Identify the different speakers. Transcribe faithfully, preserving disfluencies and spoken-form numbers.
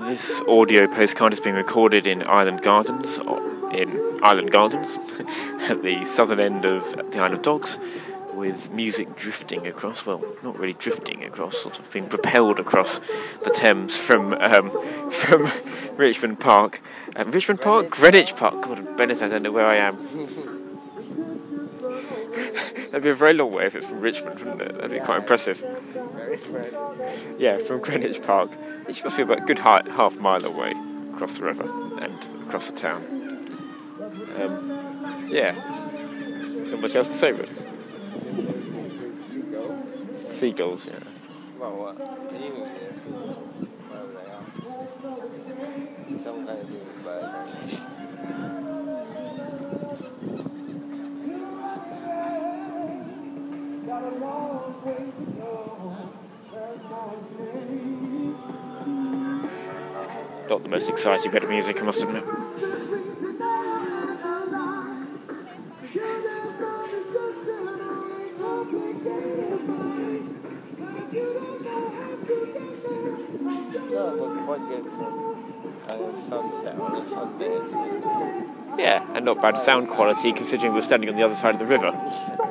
Speaker 1: This audio postcard is being recorded in Island Gardens, or in Island Gardens, at the southern end of the Isle of Dogs, with music drifting across, well, not really drifting across, sort of being propelled across the Thames from um, from Richmond Park. Um, Richmond Park? Greenwich Park. God, Bennett, I don't know where I am. That'd be a very long way if it's from Richmond, wouldn't it? That'd be quite impressive. Yeah, from Greenwich Park, which must be about a good half mile away across the river and across the town. Um, yeah. Not much else to say, really. Seagulls, yeah.
Speaker 2: Well, what? In England, yeah, seagulls, wherever they are. Some kind of English bird, don't they?
Speaker 1: Not the most exciting bit of music, I must admit.
Speaker 2: Sunset on a Sunday.
Speaker 1: Yeah, and not bad sound quality considering we're standing on the other side of the river.